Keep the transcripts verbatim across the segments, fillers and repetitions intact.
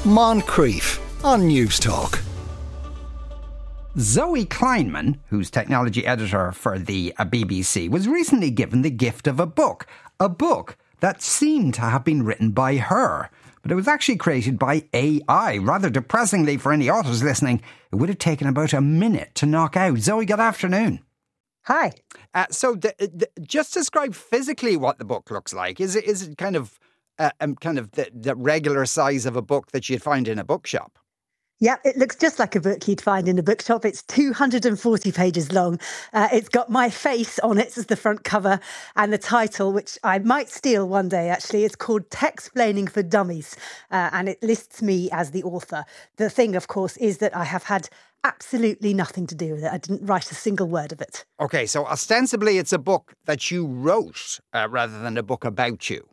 Moncrief on News Talk. Zoe Kleinman, who's technology editor for the uh, B B C, was recently given the gift of a book. A book that seemed to have been written by her. But it was actually created by A I. Rather depressingly for any authors listening, it would have taken about a minute to knock out. Zoe, good afternoon. Hi. Uh, so the, the, just describe physically what the book looks like. Is it is it kind of uh, um, kind of the, the regular size of a book that you'd find in a bookshop? Yeah, it looks just like a book you'd find in a bookshop. It's two hundred forty pages long. Uh, it's got my face on it as the front cover, and the title, which I might steal one day, actually, is called Textplaining for Dummies, uh, and it lists me as the author. The thing, of course, is that I have had absolutely nothing to do with it. I didn't write a single word of it. Okay, so ostensibly it's a book that you wrote uh, rather than a book about you.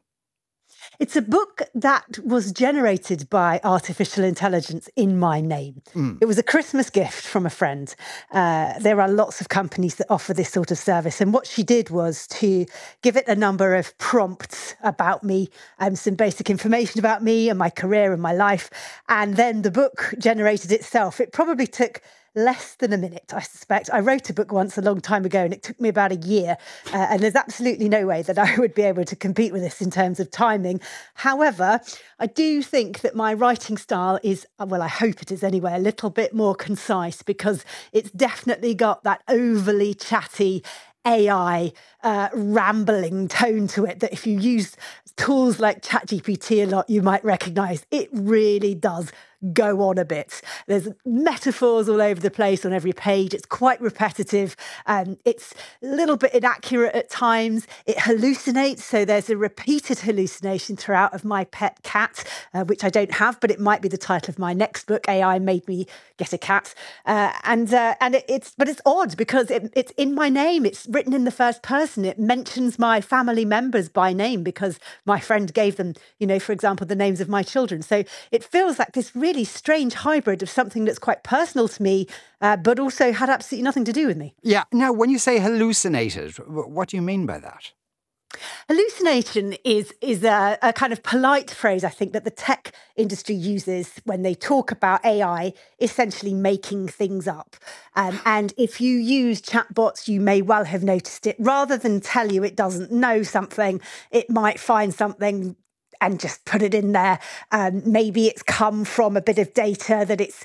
It's a book that was generated by artificial intelligence in my name. Mm. It was a Christmas gift from a friend. Uh, there are lots of companies that offer this sort of service. And what she did was to give it a number of prompts about me, um, some basic information about me and my career and my life. And then the book generated itself. It probably took less than a minute, I suspect. I wrote a book once a long time ago and it took me about a year. Uh, and there's absolutely no way that I would be able to compete with this in terms of timing. However, I do think that my writing style is, well, I hope it is anyway, a little bit more concise because it's definitely got that overly chatty A I uh, rambling tone to it that if you use tools like ChatGPT a lot, you might recognise. It really does go on a bit. There's metaphors all over the place on every page. It's quite repetitive. Um, it's a little bit inaccurate at times. It hallucinates. So there's a repeated hallucination throughout of my pet cat, uh, which I don't have, but it might be the title of my next book. A I made me get a cat. Uh, and uh, and it, it's, but it's odd because it, it's in my name. It's written in the first person. It mentions my family members by name because my friend gave them, you know, for example, the names of my children. So it feels like this really really strange hybrid of something that's quite personal to me, uh, but also had absolutely nothing to do with me. Yeah. Now, when you say hallucinated, what do you mean by that? Hallucination is is a, a kind of polite phrase, I think, that the tech industry uses when they talk about A I essentially making things up. Um, and if you use chatbots, you may well have noticed it. Rather than tell you it doesn't know something, it might find something and just put it in there. Um, maybe it's come from a bit of data that it's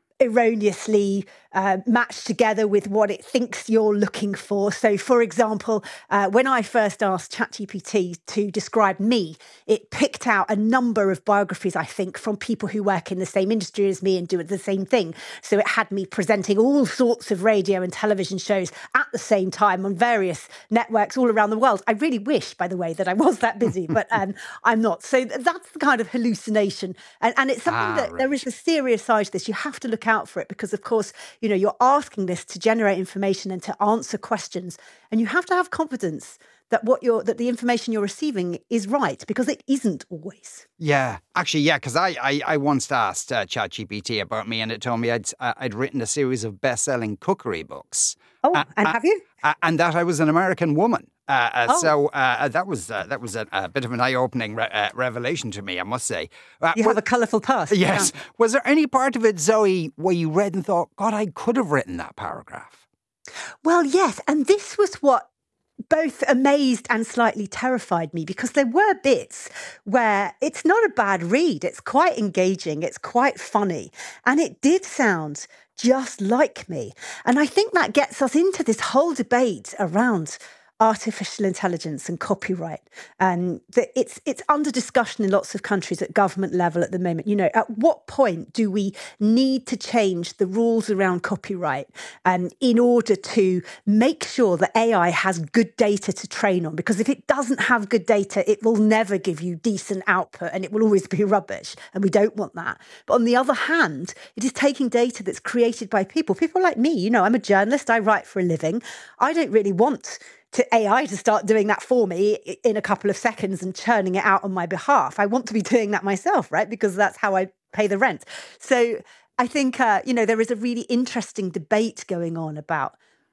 erroneously uh, matched together with what it thinks you're looking for. So, for example, uh, when I first asked ChatGPT to describe me, it picked out a number of biographies, I think, from people who work in the same industry as me and do the same thing. So it had me presenting all sorts of radio and television shows at the same time on various networks all around the world. I really wish, by the way, that I was that busy, but um, I'm not. So that's the kind of hallucination. And, and it's something ah, that right. There is a serious side to this. You have to look out for it because, of course, you know, you're asking this to generate information and to answer questions. And you have to have confidence that what you're that the information you're receiving is right, because it isn't always. Yeah, actually, yeah, because I, I I once asked uh, ChatGPT about me, and it told me I'd uh, I'd written a series of best-selling cookery books. Oh, uh, and uh, have you? Uh, and that I was an American woman. Uh, uh, oh. So uh, that was uh, that was a, a bit of an eye-opening re- uh, revelation to me, I must say. Uh, you have a colourful past. Yes. Yeah. Was there any part of it, Zoe, where you read and thought, God, I could have written that paragraph? Well, yes, and this was what both amazed and slightly terrified me, because there were bits where it's not a bad read. It's quite engaging. It's quite funny. And it did sound just like me. And I think that gets us into this whole debate around artificial intelligence and copyright. And it's it's under discussion in lots of countries at government level at the moment. You know, at what point do we need to change the rules around copyright um, in order to make sure that A I has good data to train on? Because if it doesn't have good data, it will never give you decent output and it will always be rubbish. And we don't want that. But on the other hand, it is taking data that's created by people, people like me. You know, I'm a journalist. I write for a living. I don't really want to A I to start doing that for me in a couple of seconds and churning it out on my behalf. I want to be doing that myself, right? Because that's how I pay the rent. So I think, uh, you know, there is a really interesting debate going on about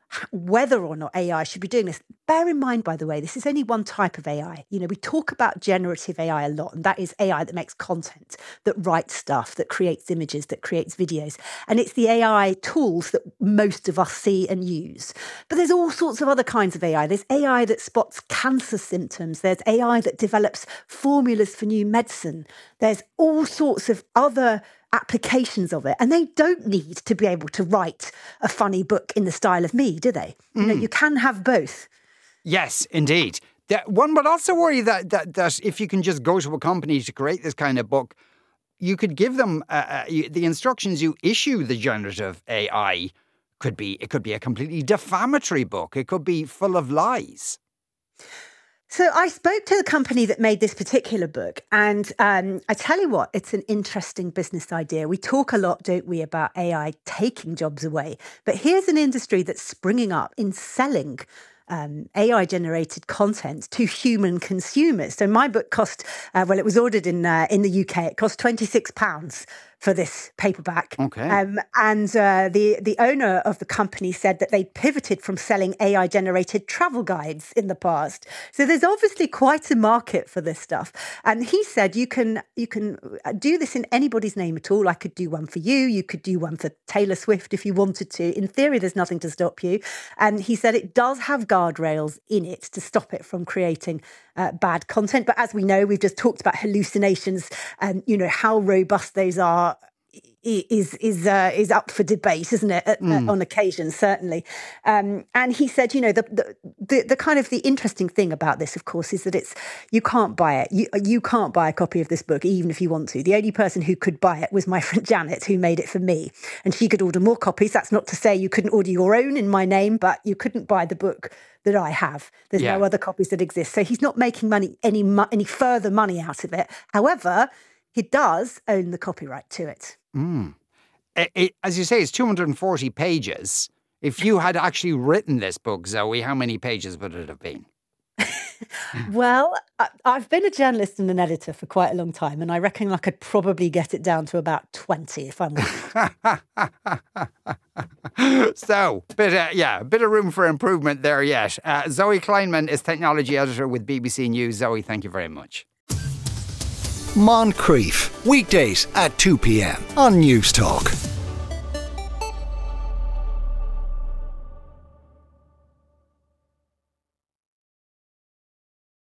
whether or not A I should be doing this. Bear in mind, by the way, this is only one type of A I. You know, we talk about generative A I a lot, and that is A I that makes content, that writes stuff, that creates images, that creates videos. And it's the A I tools that most of us see and use. But there's all sorts of other kinds of A I. There's A I that spots cancer symptoms. There's A I that develops formulas for new medicine. There's all sorts of other applications of it, and they don't need to be able to write a funny book in the style of me, do they? Mm. You know, you can have both. Yes, indeed. That one would also worry that, that that if you can just go to a company to create this kind of book, you could give them uh, uh, the instructions you issue the generative A I. Could be it could be a completely defamatory book. It could be full of lies. So I spoke to the company that made this particular book, and um, I tell you what, it's an interesting business idea. We talk a lot, don't we, about A I taking jobs away, but here's an industry that's springing up in selling Um, A I-generated content to human consumers. So my book cost, uh, well, it was ordered in uh, in the U K. It cost twenty-six pounds for this paperback. Okay. Um, and uh, the, the owner of the company said that they pivoted from selling A I-generated travel guides in the past. So there's obviously quite a market for this stuff. And he said you can you can do this in anybody's name at all. I could do one for you. You could do one for Taylor Swift if you wanted to. In theory, there's nothing to stop you. And he said it does have guardrails in it to stop it from creating uh, bad content. But as we know, we've just talked about hallucinations and, you know, how robust those are is is uh, is up for debate, isn't it? At, mm. On occasion, certainly. Um, and he said, you know, the, the the the kind of the interesting thing about this, of course, is that it's you can't buy it. You you can't buy a copy of this book, even if you want to. The only person who could buy it was my friend Janet, who made it for me, and she could order more copies. That's not to say you couldn't order your own in my name, but you couldn't buy the book that I have. There's yeah. no other copies that exist. So he's not making money any mo- any further money out of it. However, he does own the copyright to it. Mm. It, it, as you say, it's two hundred forty pages. If you had actually written this book, Zoe, how many pages would it have been? Well, I, I've been a journalist and an editor for quite a long time, and I reckon I could probably get it down to about twenty, if I'm honest. So, bit of, yeah, a bit of room for improvement there yet. Uh, Zoe Kleinman is technology editor with B B C News. Zoe, thank you very much. Moncrief, weekdays at two p.m. on News Talk.